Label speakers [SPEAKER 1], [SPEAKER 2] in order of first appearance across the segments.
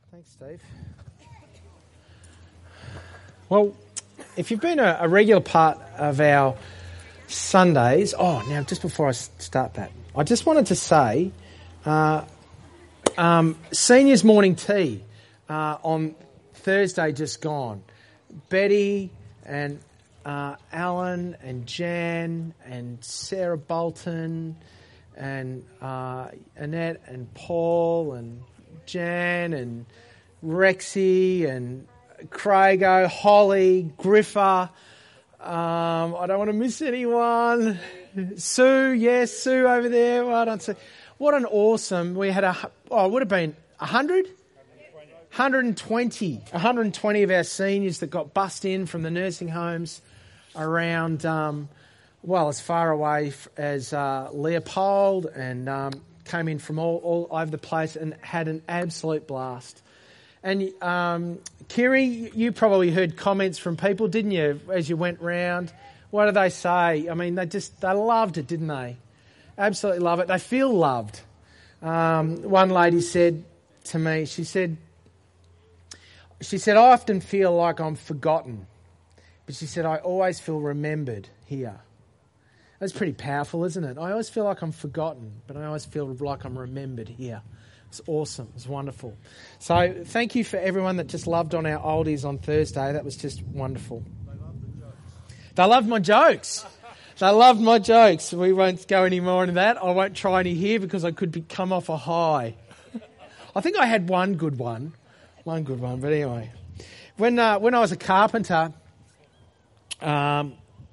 [SPEAKER 1] Thanks, Steve. Well, if you've been a regular part of our Sundays... now, just before I start that, I just wanted to say seniors morning tea on Thursday just gone. Betty and Alan and Jan and Sarah Bolton and Annette and Paul and Jan and Rexy and Crago, Holly, Griffer. I don't want to miss anyone. Sue, Sue over there. Well done, Sue. What an awesome... We had it would have been 100? 120 of our seniors that got bussed in from the nursing homes around, as far away as Leopold, and came in from all over the place and had an absolute blast. And Kiri, you probably heard comments from people, didn't you, as you went round? What did they say? I mean, they loved it, didn't they? Absolutely love it. They feel loved. One lady said to me, she said, I often feel like I'm forgotten. But she said, I always feel remembered here. That's pretty powerful, isn't it? I always feel like I'm forgotten, but I always feel like I'm remembered here. It's awesome. It's wonderful. So thank you for everyone that just loved on our oldies on Thursday. That was just wonderful. They loved my jokes. They loved my jokes. We won't go any more into that. I won't try any here because I could come off a high. I think I had one good one. But anyway. When I was a carpenter, I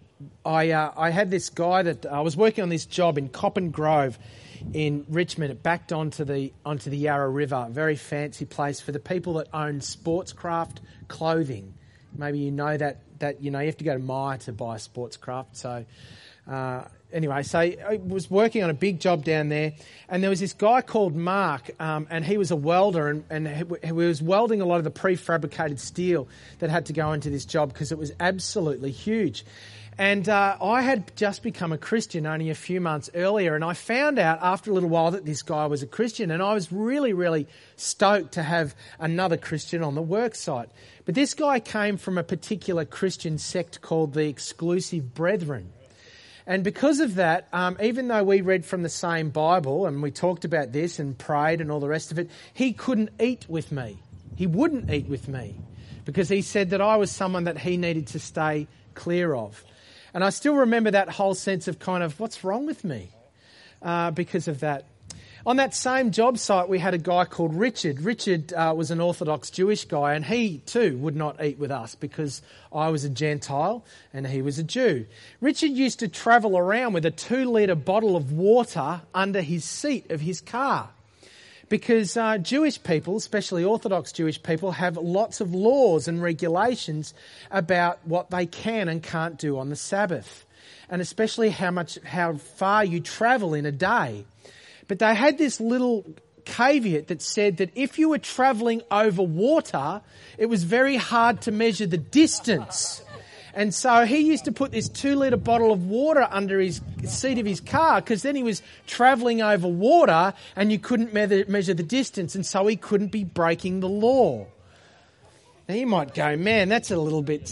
[SPEAKER 1] had this guy that I was working on this job in Coppin Grove in Richmond. It backed onto the Yarra River, a very fancy place for the people that own sportscraft clothing. Maybe you know that you have to go to Myer to buy sportscraft. So anyway, so I was working on a big job down there, and there was this guy called Mark, and he was a welder, and he was welding a lot of the prefabricated steel that had to go into this job because it was absolutely huge. And I had just become a Christian only a few months earlier, and I found out after a little while that this guy was a Christian, and I was really, really stoked to have another Christian on the work site. But this guy came from a particular Christian sect called the Exclusive Brethren. And because of that, even though we read from the same Bible and we talked about this and prayed and all the rest of it, he couldn't eat with me. He wouldn't eat with me because he said that I was someone that he needed to stay clear of. And I still remember that whole sense of kind of, what's wrong with me because of that. On that same job site, we had a guy called Richard. Richard was an Orthodox Jewish guy, and he too would not eat with us because I was a Gentile and he was a Jew. Richard used to travel around with a 2-litre bottle of water under his seat of his car because Jewish people, especially Orthodox Jewish people, have lots of laws and regulations about what they can and can't do on the Sabbath, and especially how far you travel in a day. But they had this little caveat that said that if you were travelling over water, it was very hard to measure the distance. And so he used to put this 2-litre bottle of water under his seat of his car because then he was travelling over water and you couldn't measure the distance, and so he couldn't be breaking the law. Now you might go, man, that's a little bit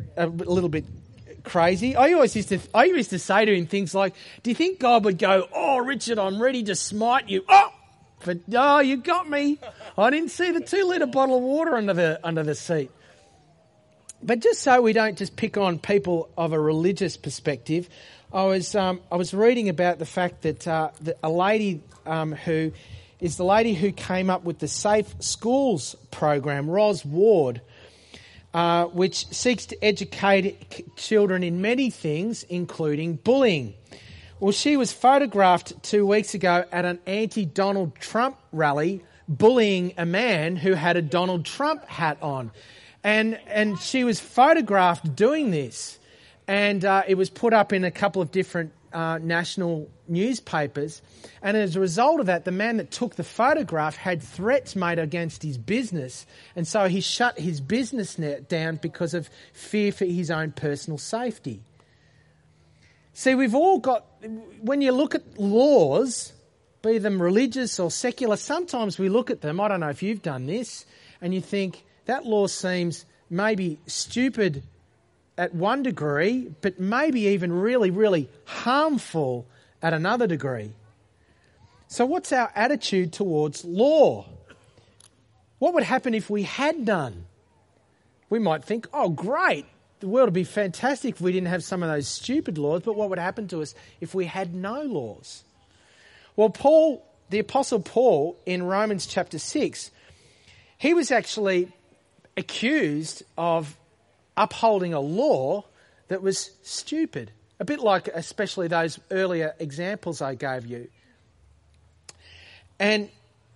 [SPEAKER 1] crazy. I used to say to him things like, do you think God would go, oh, Richard, I'm ready to smite you. But you got me. I didn't see the 2-litre bottle of water under the seat. But just so we don't just pick on people of a religious perspective, I was reading about the fact that a lady who is the lady who came up with the Safe Schools program, Ros Ward, which seeks to educate children in many things, including bullying. Well, she was photographed 2 weeks ago at an anti-Donald Trump rally bullying a man who had a Donald Trump hat on. And she was photographed doing this. And it was put up in a couple of different national newspapers. And as a result of that, the man that took the photograph had threats made against his business. And so he shut his business down because of fear for his own personal safety. See, we've all got, when you look at laws, be them religious or secular, sometimes we look at them, I don't know if you've done this, and you think that law seems maybe stupid at one degree, but maybe even really, really harmful at another degree. So what's our attitude towards law? What would happen if we had none? We might think, oh, great, the world would be fantastic if we didn't have some of those stupid laws, but what would happen to us if we had no laws? Well, Paul, the Apostle Paul, in Romans chapter 6, he was actually accused of upholding a law that was stupid. A bit like especially those earlier examples I gave you. And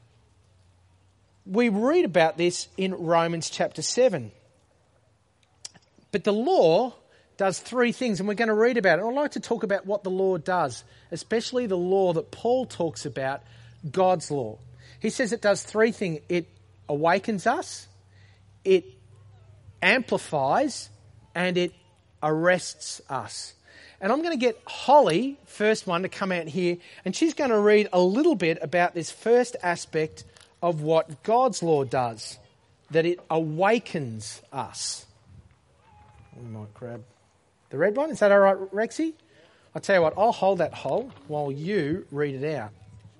[SPEAKER 1] we read about this in Romans chapter 7. But the law does three things, and we're going to read about it. I'd like to talk about what the law does, especially the law that Paul talks about, God's law. He says it does three things. It awakens us, it amplifies, and it arrests us. And I'm going to get Holly, first one, to come out here, and she's going to read a little bit about this first aspect of what God's law does, that it awakens us. We might grab the red one. Is that all right, Rexy? I'll tell you what, I'll hold that hole while you read it out.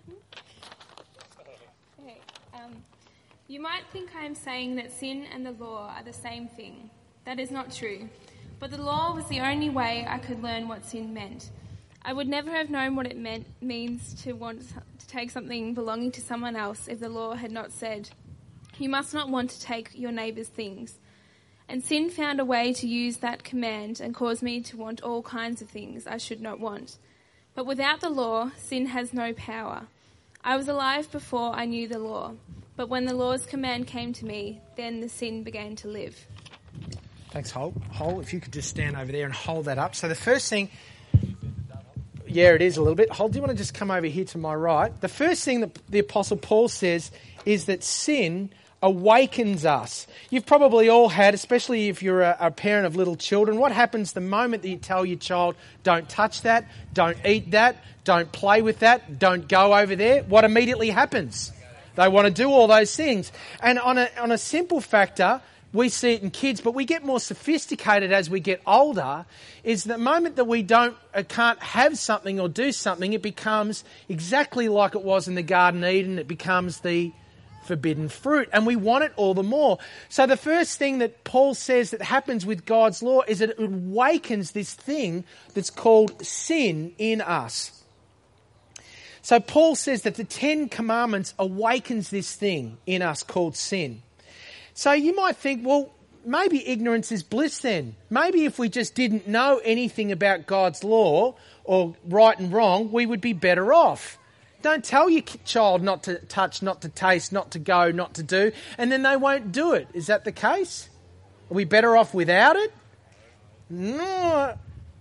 [SPEAKER 2] Okay. You might think I am saying that sin and the law are the same thing. That is not true. But the law was the only way I could learn what sin meant. I would never have known what it means to want to take something belonging to someone else if the law had not said, "You must not want to take your neighbour's things." And sin found a way to use that command and cause me to want all kinds of things I should not want. But without the law, sin has no power. I was alive before I knew the law. But when the law's command came to me, then the sin began to live.
[SPEAKER 1] Thanks, Hol. Hol, if you could just stand over there and hold that up. So the first thing... Yeah, it is a little bit. Hol, do you want to just come over here to my right? The first thing that the Apostle Paul says is that sin awakens us. You've probably all had, especially if you're a parent of little children, what happens the moment that you tell your child, don't touch that, don't eat that, don't play with that, don't go over there? What immediately happens? They want to do all those things. And on a simple factor, we see it in kids, but we get more sophisticated as we get older, is the moment that we can't have something or do something, it becomes exactly like it was in the Garden of Eden. It becomes the forbidden fruit, and we want it all the more. So the first thing that Paul says that happens with God's law is that it awakens this thing that's called sin in us. So Paul says that the 10 Commandments awakens this thing in us called sin. So you might think, well, maybe ignorance is bliss then. Maybe if we just didn't know anything about God's law or right and wrong, we would be better off. Don't tell your child not to touch, not to taste, not to go, not to do, and then they won't do it. Is that the case? Are we better off without it? No.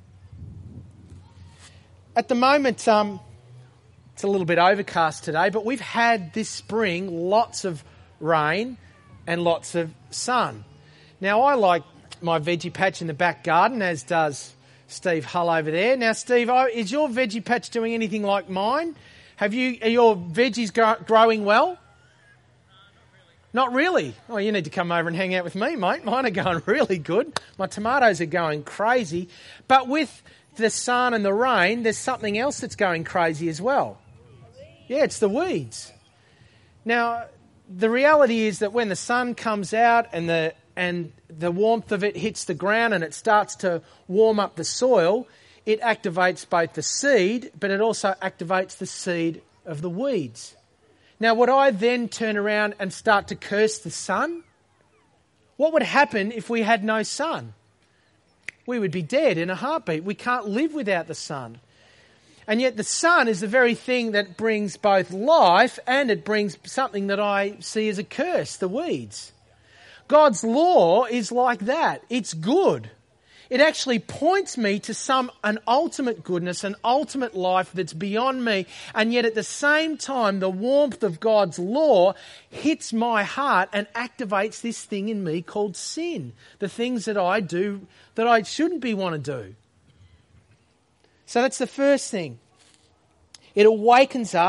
[SPEAKER 1] At the moment, it's a little bit overcast today, but we've had this spring lots of rain and lots of sun. Now, I like my veggie patch in the back garden, as does Steve Hull over there. Now, Steve, is your veggie patch doing anything like mine? Are your veggies growing well? Not really. Oh, you need to come over and hang out with me, mate. Mine are going really good. My tomatoes are going crazy. But with the sun and the rain, there's something else that's going crazy as well. Yeah, it's the weeds. Now, the reality is that when the sun comes out and the warmth of it hits the ground and it starts to warm up the soil, it activates both the seed, but it also activates the seed of the weeds. Now, would I then turn around and start to curse the sun? What would happen if we had no sun? We would be dead in a heartbeat. We can't live without the sun. And yet the sun is the very thing that brings both life and it brings something that I see as a curse, the weeds. God's law is like that. It's good. It actually points me to an ultimate goodness, an ultimate life that's beyond me. And yet at the same time, the warmth of God's law hits my heart and activates this thing in me called sin. The things that I do that I shouldn't want to do. So that's the first thing. It awakens us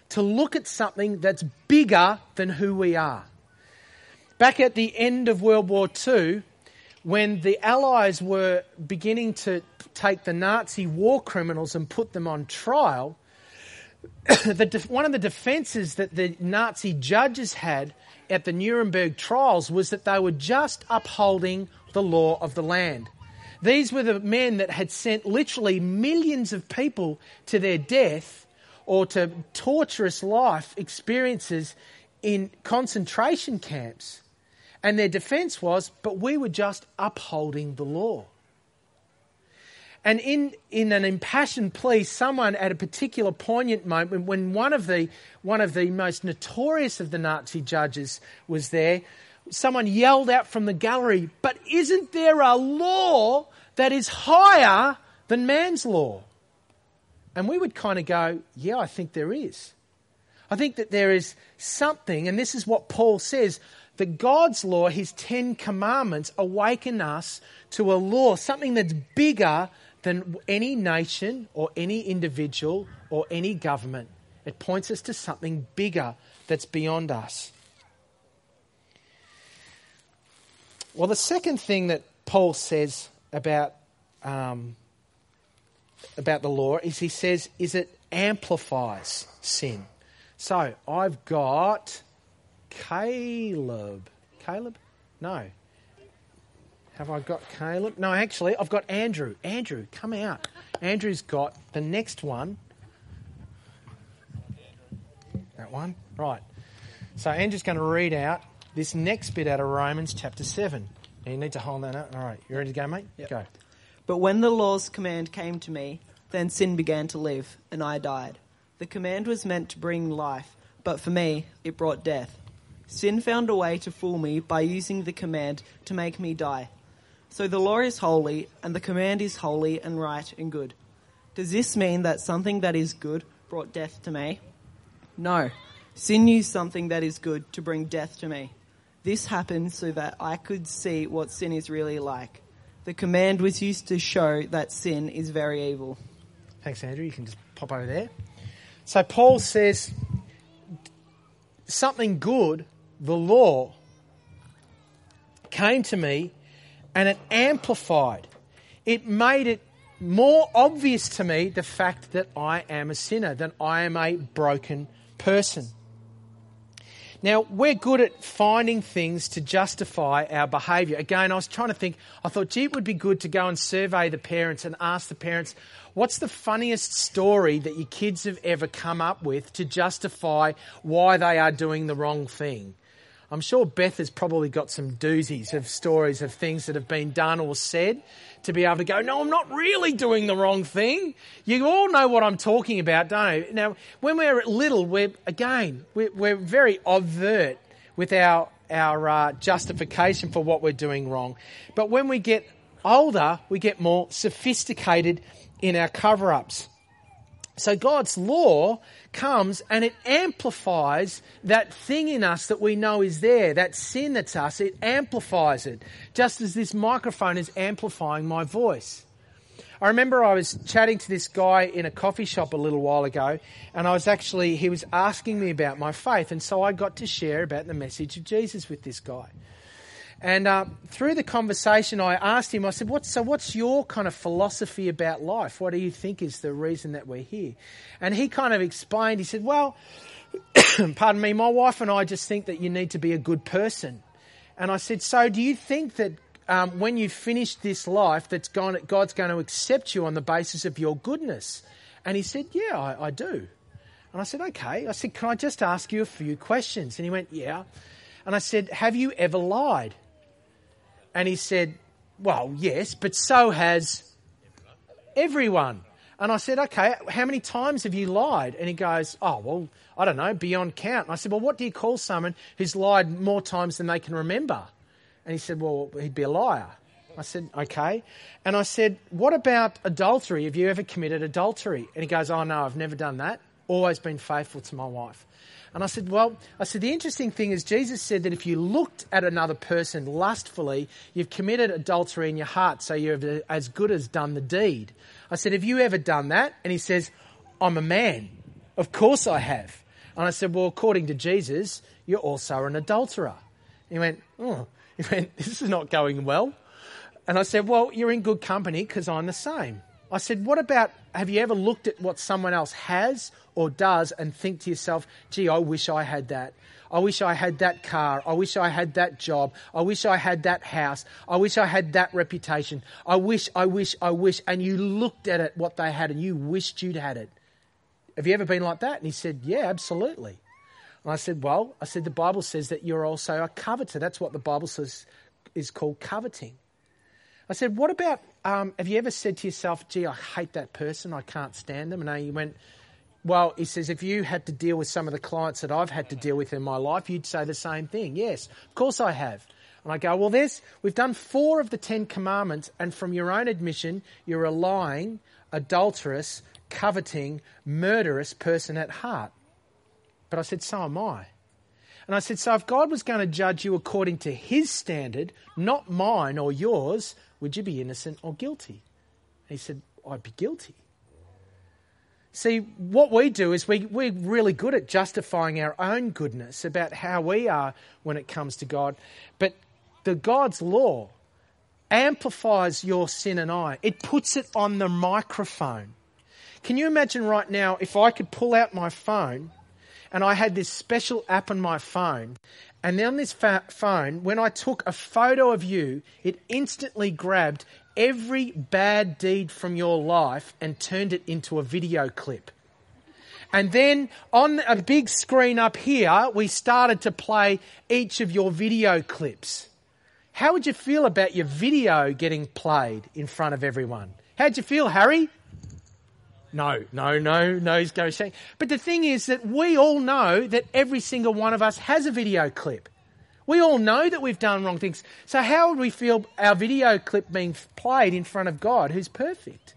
[SPEAKER 1] to look at something that's bigger than who we are. Back at the end of World War II, when the Allies were beginning to take the Nazi war criminals and put them on trial, one of the defences that the Nazi judges had at the Nuremberg trials was that they were just upholding the law of the land. These were the men that had sent literally millions of people to their death or to torturous life experiences in concentration camps. And their defence was, but we were just upholding the law. And in an impassioned plea, someone at a particular poignant moment, when one of the most notorious of the Nazi judges was there, someone yelled out from the gallery, "But isn't there a law that is higher than man's law?" And we would kind of go, yeah, I think there is. I think that there is something, and this is what Paul says, that God's law, his 10 commandments, awaken us to a law, something that's bigger than any nation or any individual or any government. It points us to something bigger that's beyond us. Well, the second thing that Paul says about the law is he says it amplifies sin. So I've got Caleb? No. Have I got Caleb? No, actually, I've got Andrew. Andrew, come out. Andrew's got the next one. That one? Right. So Andrew's going to read out this next bit out of Romans chapter 7. Now you need to hold that up. All right. You ready to go, mate?
[SPEAKER 3] Yep.
[SPEAKER 1] Go.
[SPEAKER 3] But when the law's command came to me, then sin began to live, and I died. The command was meant to bring life, but for me, it brought death. Sin found a way to fool me by using the command to make me die. So the law is holy, and the command is holy and right and good. Does this mean that something that is good brought death to me? No. Sin used something that is good to bring death to me. This happened so that I could see what sin is really like. The command was used to show that sin is very evil.
[SPEAKER 1] Thanks, Andrew. You can just pop over there. So Paul says something good, the law, came to me and it amplified. It made it more obvious to me the fact that I am a sinner, that I am a broken person. Now, we're good at finding things to justify our behaviour. Again, I was trying to think, I thought, gee, it would be good to go and survey the parents and ask the parents, what's the funniest story that your kids have ever come up with to justify why they are doing the wrong thing? I'm sure Beth has probably got some doozies of stories of things that have been done or said to be able to go, no, I'm not really doing the wrong thing. You all know what I'm talking about, don't you? Now, when we're little, we're very overt with our justification for what we're doing wrong. But when we get older, we get more sophisticated in our cover-ups. So God's law comes and it amplifies that thing in us that we know is there, that sin that's us, it amplifies it, just as this microphone is amplifying my voice. I remember I was chatting to this guy in a coffee shop a little while ago, and he was asking me about my faith, and so I got to share about the message of Jesus with this guy. And through the conversation, I asked him, I said, what's your kind of philosophy about life? What do you think is the reason that we're here? And he kind of explained, he said, well, pardon me, my wife and I just think that you need to be a good person. And I said, so do you think that when you finish this life, God's going to accept you on the basis of your goodness? And he said, yeah, I do. And I said, okay. I said, can I just ask you a few questions? And he went, yeah. And I said, have you ever lied? And he said, well, yes, but so has everyone. And I said, okay, how many times have you lied? And he goes, oh, well, I don't know, beyond count. And I said, well, what do you call someone who's lied more times than they can remember? And he said, well, he'd be a liar. I said, okay. And I said, what about adultery? Have you ever committed adultery? And he goes, oh, no, I've never done that. Always been faithful to my wife. And I said, the interesting thing is Jesus said that if you looked at another person lustfully, you've committed adultery in your heart, so you've as good as done the deed. I said, have you ever done that? And he says, I'm a man. Of course I have. And I said, well, according to Jesus, you're also an adulterer. He went, oh. He went, this is not going well. And I said, well, you're in good company because I'm the same. I said, what about, have you ever looked at what someone else has or does and think to yourself, gee, I wish I had that. I wish I had that car. I wish I had that job. I wish I had that house. I wish I had that reputation. I wish. And you looked at it, what they had, and you wished you'd had it. Have you ever been like that? And he said, yeah, absolutely. And I said, the Bible says that you're also a coveter. That's what the Bible says is called coveting. I said, what about, have you ever said to yourself, gee, I hate that person, I can't stand them? And he went, well, he says, if you had to deal with some of the clients that I've had to deal with in my life, you'd say the same thing. Yes, of course I have. And I go, well, we've done 4 of the 10 commandments, and from your own admission, you're a lying, adulterous, coveting, murderous person at heart. But I said, so am I. And I said, so if God was going to judge you according to his standard, not mine or yours, would you be innocent or guilty? And he said, I'd be guilty. See, what we do is we're really good at justifying our own goodness about how we are when it comes to God. But God's law amplifies your sin and I. It puts it on the microphone. Can you imagine right now if I could pull out my phone and I had this special app on my phone, and then on this phone, when I took a photo of you, it instantly grabbed every bad deed from your life and turned it into a video clip. And then on a big screen up here, we started to play each of your video clips. How would you feel about your video getting played in front of everyone? How'd you feel, Harry? No, he's going to say. But the thing is that we all know that every single one of us has a video clip. We all know that we've done wrong things. So how would we feel our video clip being played in front of God, who's perfect?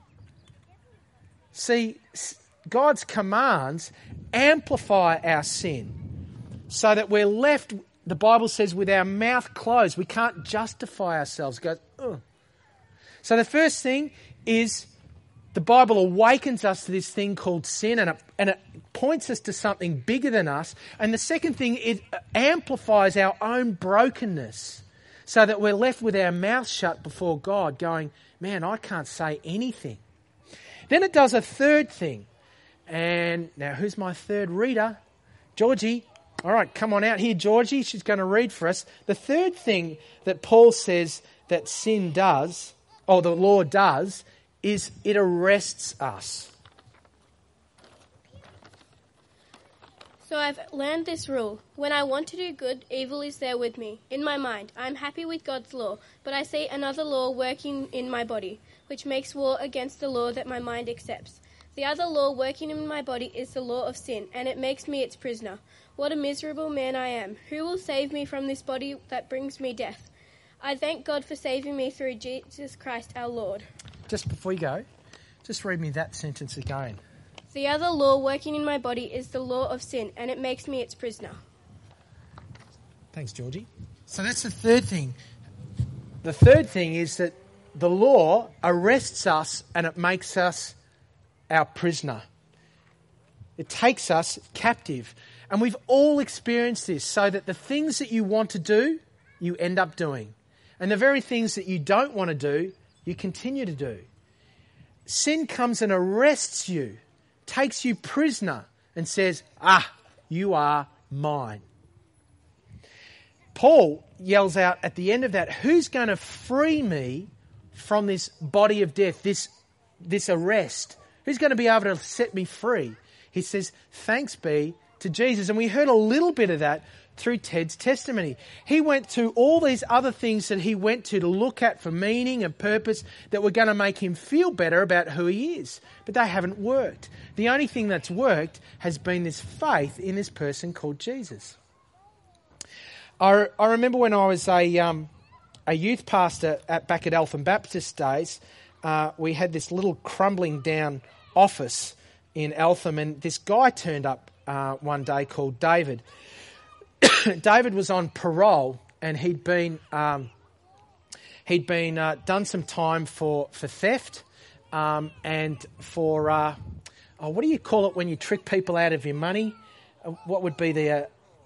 [SPEAKER 1] See, God's commands amplify our sin so that we're left, the Bible says, with our mouth closed. We can't justify ourselves. It goes, ugh. So the first thing is the Bible awakens us to this thing called sin, and it points us to something bigger than us. And the second thing, it amplifies our own brokenness so that we're left with our mouth shut before God going, man, I can't say anything. Then it does a third thing. And now who's my third reader? Georgie. All right, come on out here, Georgie. She's going to read for us. The third thing that Paul says that sin does, or the law does, is it arrests us.
[SPEAKER 4] So I've learned this rule. When I want to do good, evil is there with me. In my mind, I am happy with God's law, but I see another law working in my body, which makes war against the law that my mind accepts. The other law working in my body is the law of sin, and it makes me its prisoner. What a miserable man I am. Who will save me from this body that brings me death? I thank God for saving me through Jesus Christ our Lord.
[SPEAKER 1] Just before you go, just read me that sentence again.
[SPEAKER 4] The other law working in my body is the law of sin, and it makes me its prisoner.
[SPEAKER 1] Thanks, Georgie. So that's the third thing. The third thing is that the law arrests us and it makes us our prisoner. It takes us captive. And we've all experienced this, so that the things that you want to do, you end up doing. And the very things that you don't want to do, you continue to do. Sin comes and arrests you, takes you prisoner, and says, you are mine. Paul yells out at the end of that, who's going to free me from this body of death, this arrest? Who's going to be able to set me free? He says, thanks be to Jesus. And we heard a little bit of that through Ted's testimony. He went to all these other things that he went to look at for meaning and purpose that were going to make him feel better about who he is. But they haven't worked. The only thing that's worked has been this faith in this person called Jesus. I remember when I was a youth pastor back at Eltham Baptist days, we had this little crumbling down office in Eltham, and this guy turned up one day called David. David was on parole, and he'd been done some time for theft and for what do you call it when you trick people out of your money? what would be the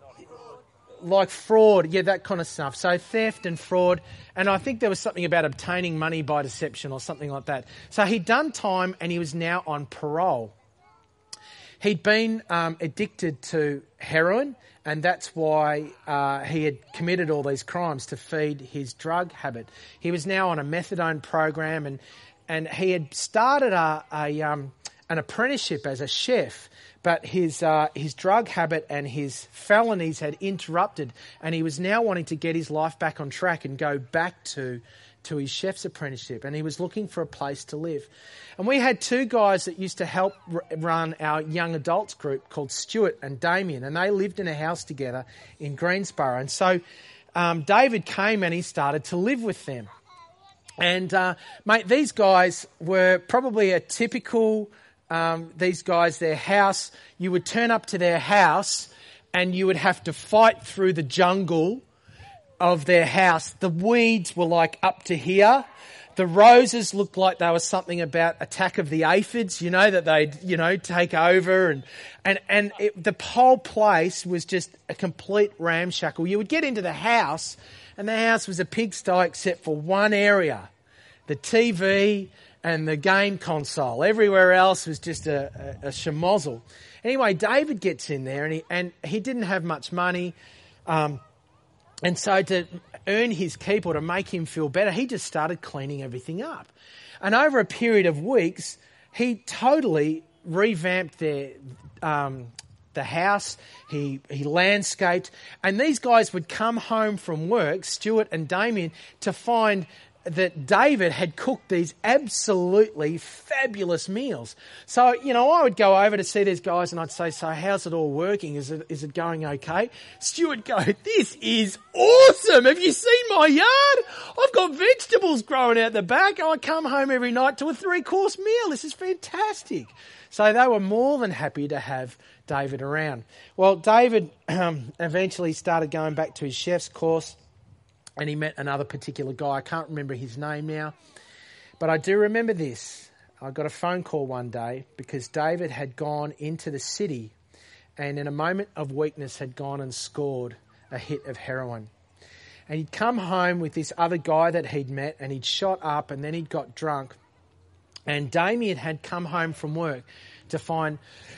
[SPEAKER 1] like fraud, yeah, that kind of stuff. So theft and fraud, and I think there was something about obtaining money by deception or something like that. So he'd done time and he was now on parole. He'd been addicted to heroin, and that's why he had committed all these crimes to feed his drug habit. He was now on a methadone program, and he had started an apprenticeship as a chef, but his drug habit and his felonies had interrupted, and he was now wanting to get his life back on track and go back to his chef's apprenticeship, and he was looking for a place to live. And we had two guys that used to help run our young adults group called Stuart and Damien, and they lived in a house together in Greensboro. And so David came and he started to live with them. And, mate, these guys were probably a typical, these guys, their house, you would turn up to their house and you would have to fight through the jungle of their house. The weeds were like up to here. The roses looked like they were something about Attack of the Aphids, that they'd, take over. The whole place was just a complete ramshackle. You would get into the house and the house was a pigsty except for one area, the TV and the game console. Everywhere else was just a schmozzle. Anyway, David gets in there and he didn't have much money. And so to earn his keep or to make him feel better, he just started cleaning everything up. And over a period of weeks, he totally revamped the house. He landscaped. And these guys would come home from work, Stuart and Damien, to find that David had cooked these absolutely fabulous meals. So, I would go over to see these guys and I'd say, so how's it all working? Is it going okay? Stu would go, this is awesome. Have you seen my yard? I've got vegetables growing out the back. I come home every night to a 3-course meal. This is fantastic. So they were more than happy to have David around. Well, David eventually started going back to his chef's course. And he met another particular guy. I can't remember his name now. But I do remember this. I got a phone call one day because David had gone into the city and in a moment of weakness had gone and scored a hit of heroin. And he'd come home with this other guy that he'd met and he'd shot up and then he'd got drunk. And Damien had come home from work to find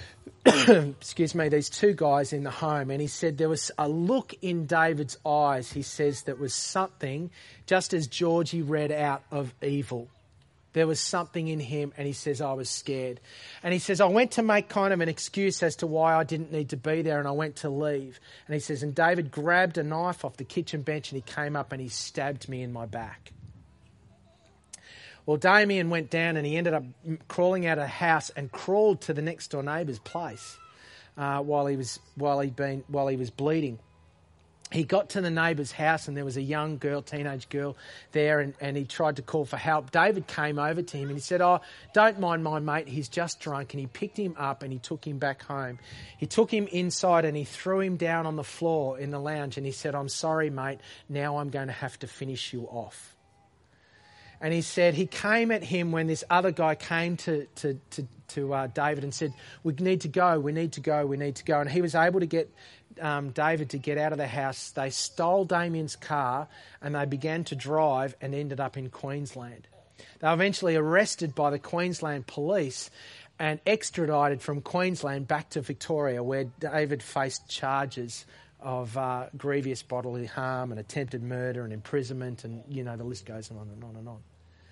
[SPEAKER 1] these two guys in the home, and he said there was a look in David's eyes, he says, that was something, just as Georgie read out, of evil. There was something in him, and he says, I was scared. And he says, I went to make kind of an excuse as to why I didn't need to be there, and I went to leave. And he says, and David grabbed a knife off the kitchen bench, and he came up and he stabbed me in my back. Well, Damien went down and he ended up crawling out of the house and crawled to the next door neighbour's place while he was bleeding. He got to the neighbour's house and there was a young girl, teenage girl there, and he tried to call for help. David came over to him and he said, oh, don't mind my mate, he's just drunk. And he picked him up and he took him back home. He took him inside and he threw him down on the floor in the lounge and he said, I'm sorry, mate, now I'm going to have to finish you off. And he said he came at him when this other guy came to David and said, we need to go. And he was able to get David to get out of the house. They stole Damien's car and they began to drive and ended up in Queensland. They were eventually arrested by the Queensland police and extradited from Queensland back to Victoria, where David faced charges of grievous bodily harm and attempted murder and imprisonment, and the list goes on and on and on.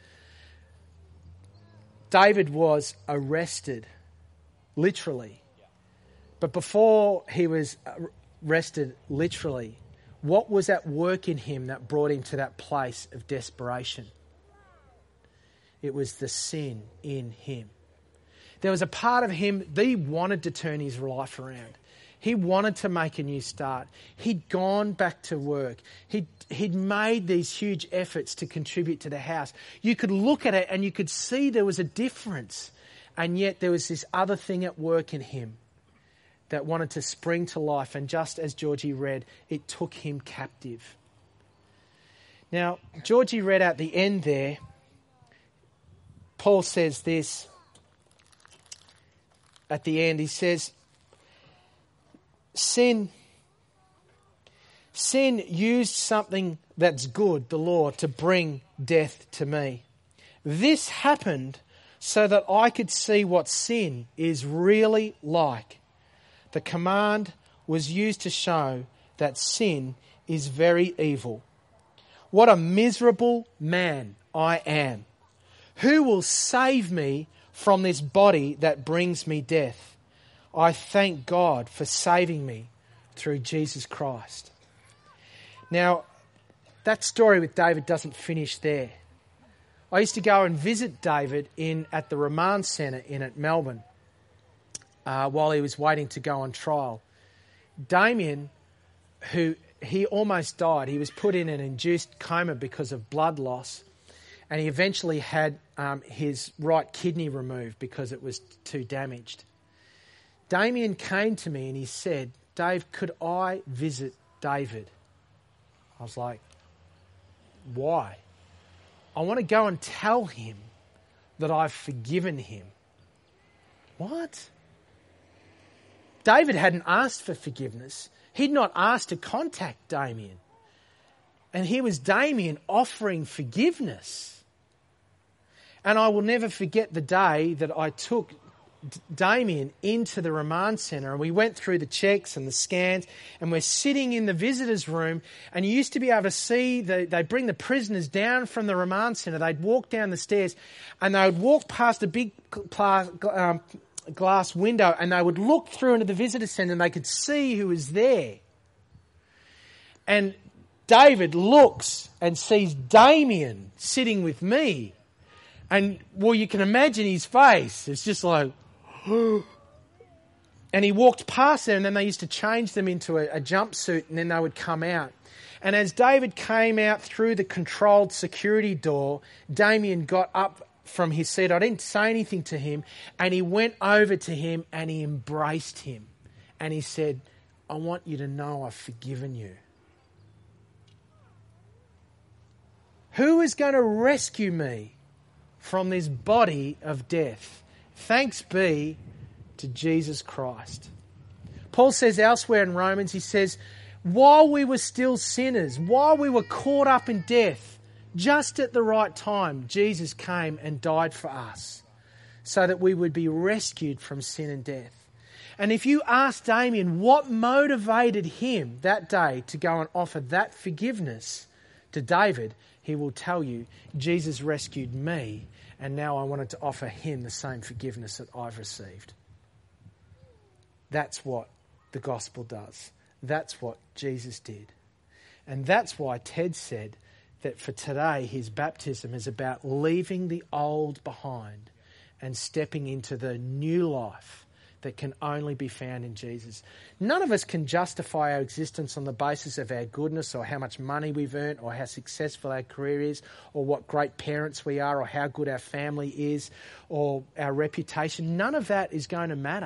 [SPEAKER 1] David was arrested, literally. But before he was arrested, literally, what was at work in him that brought him to that place of desperation? It was the sin in him. There was a part of him that he wanted to turn his life around. He wanted to make a new start. He'd gone back to work. He'd made these huge efforts to contribute to the house. You could look at it and you could see there was a difference. And yet there was this other thing at work in him that wanted to spring to life. And just as Georgie read, it took him captive. Now, Georgie read out the end there. Paul says this at the end. He says, sin used something that's good, the law, to bring death to me. This happened so that I could see what sin is really like. The command was used to show that sin is very evil. What a miserable man I am. Who will save me from this body that brings me death? I thank God for saving me through Jesus Christ. Now, that story with David doesn't finish there. I used to go and visit David at the Remand Centre at Melbourne while he was waiting to go on trial. Damien, he almost died. He was put in an induced coma because of blood loss, and he eventually had his right kidney removed because it was too damaged. Damien came to me and he said, "Dave, could I visit David?" I was like, "Why?" "I want to go and tell him that I've forgiven him." What? David hadn't asked for forgiveness. He'd not asked to contact Damien. And here was Damien offering forgiveness. And I will never forget the day that I took Damien into the Remand Centre, and we went through the checks and the scans, and we're sitting in the visitors' room, and you used to be able to see, they'd bring the prisoners down from the Remand Centre, they'd walk down the stairs, and they would walk past a big glass window, and they would look through into the visitor centre and they could see who was there. And David looks and sees Damien sitting with me. And, well, you can imagine his face. It's just like, and he walked past them, and then they used to change them into a jumpsuit, and then they would come out. And as David came out through the controlled security door, Damien got up from his seat. I didn't say anything to him, and he went over to him and he embraced him. And he said, "I want you to know I've forgiven you." Who is going to rescue me from this body of death? Thanks be to Jesus Christ. Paul says elsewhere in Romans, he says, while we were still sinners, while we were caught up in death, just at the right time, Jesus came and died for us so that we would be rescued from sin and death. And if you ask Damien what motivated him that day to go and offer that forgiveness to David, he will tell you, Jesus rescued me, and now I wanted to offer him the same forgiveness that I've received. That's what the gospel does. That's what Jesus did. And that's why Ted said that for today his baptism is about leaving the old behind and stepping into the new life that can only be found in Jesus. None of us can justify our existence on the basis of our goodness or how much money we've earned or how successful our career is or what great parents we are or how good our family is or our reputation. None of that is going to matter,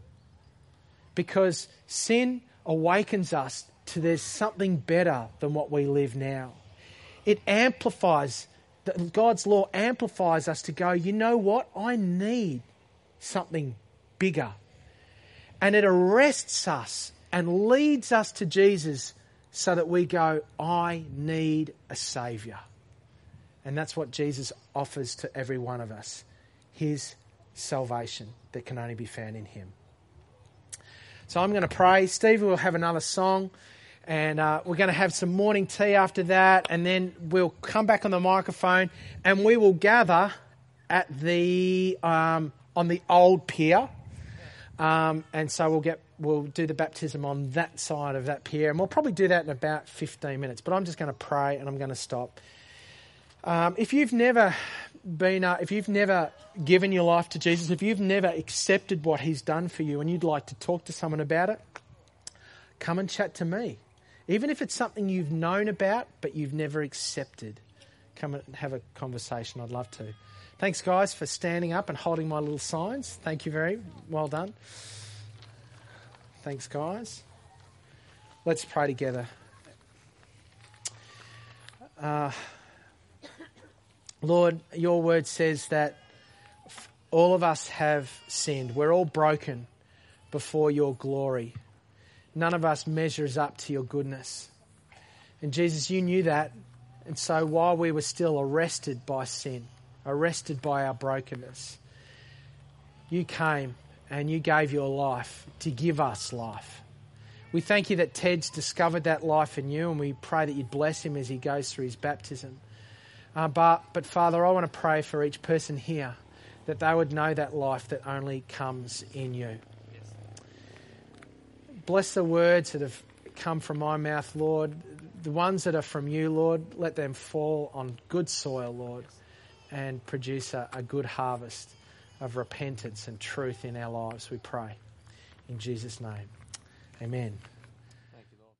[SPEAKER 1] because sin awakens us to there's something better than what we live now. It amplifies, God's law amplifies us to go, you know what? I need something bigger. And it arrests us and leads us to Jesus so that we go, I need a Saviour. And that's what Jesus offers to every one of us, his salvation that can only be found in him. So I'm going to pray. Steve will have another song, and we're going to have some morning tea after that, and then we'll come back on the microphone and we will gather at the on the old pier. And so we'll do the baptism on that side of that pier, and we'll probably do that in about 15 minutes. But I'm just going to pray and I'm going to stop. If you've never given your life to Jesus, if you've never accepted what he's done for you and you'd like to talk to someone about it, come and chat to me. Even if it's something you've known about but you've never accepted, come and have a conversation. I'd love to. Thanks, guys, for standing up and holding my little signs. Thank you very well done. Thanks, guys. Let's pray together. Lord, your word says that all of us have sinned. We're all broken before your glory. None of us measures up to your goodness. And Jesus, you knew that. And so while we were still arrested by sin, arrested by our brokenness, you came and you gave your life to give us life. We thank you that Ted's discovered that life in you, and we pray that you'd bless him as he goes through his baptism. But Father, I want to pray for each person here that they would know that life that only comes in you. Bless the words that have come from my mouth, Lord. The ones that are from you, Lord, let them fall on good soil, Lord, and produce a good harvest of repentance and truth in our lives, we pray. In Jesus' name, amen.